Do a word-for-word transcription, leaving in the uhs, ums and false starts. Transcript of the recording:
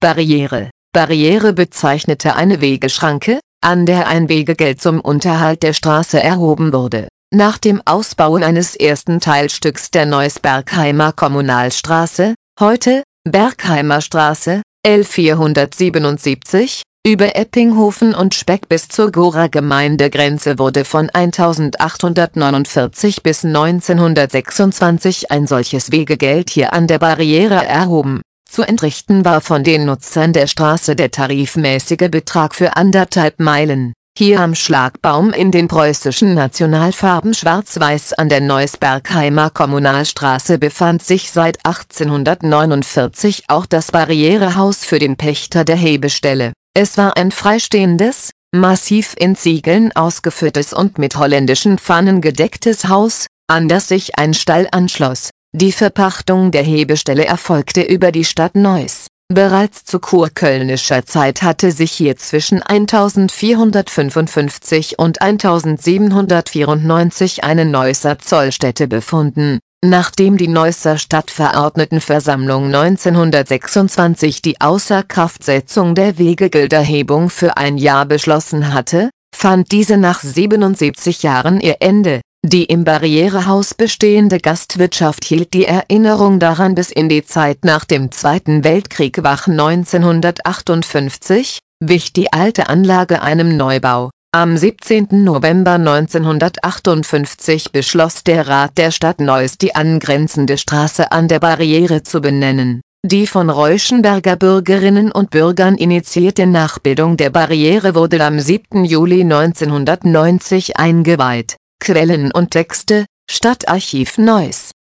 Barriere. Barriere bezeichnete eine Wegeschranke, an der ein Wegegeld zum Unterhalt der Straße erhoben wurde. Nach dem Ausbau eines ersten Teilstücks der Neuss-Bergheimer Kommunalstraße, heute Bergheimer Straße, L vierhundertsiebenundsiebzig, über Eppinghofen und Speck bis zur Gorer Gemeindegrenze wurde von eintausendachthundertneunundvierzig bis neunzehnhundertsechsundzwanzig ein solches Wegegeld hier an der Barriere erhoben. Zu entrichten war von den Nutzern der Straße der tarifmäßige Betrag für anderthalb Meilen. Hier am Schlagbaum in den preußischen Nationalfarben Schwarz-Weiß an der Neuss-Bergheimer Kommunalstraße befand sich seit achtzehnhundertneunundvierzig auch das Barrierehaus für den Pächter der Hebestelle. Es war ein freistehendes, massiv in Ziegeln ausgeführtes und mit holländischen Pfannen gedecktes Haus, an das sich ein Stall anschloss. Die Verpachtung der Hebestelle erfolgte über die Stadt Neuss. Bereits zu kurkölnischer Zeit hatte sich hier zwischen eintausendvierhundertfünfundfünfzig und eintausendsiebenhundertvierundneunzig eine Neusser Zollstätte befunden. Nachdem die Neusser Stadtverordnetenversammlung neunzehnhundertsechsundzwanzig die Außerkraftsetzung der Wegegelderhebung für ein Jahr beschlossen hatte, fand diese nach siebenundsiebzig Jahren ihr Ende. Die im Barrierehaus bestehende Gastwirtschaft hielt die Erinnerung daran bis in die Zeit nach dem Zweiten Weltkrieg wach. neunzehnhundertachtundfünfzig wich die alte Anlage einem Neubau. Am siebzehnten November neunzehnhundertachtundfünfzig beschloss der Rat der Stadt Neuss die angrenzende Straße an der Barriere zu benennen. Die von Reuschenberger Bürgerinnen und Bürgern initiierte Nachbildung der Barriere wurde am siebten Juli neunzehnhundertneunzig eingeweiht. Quellen und Texte: Stadtarchiv Neuss.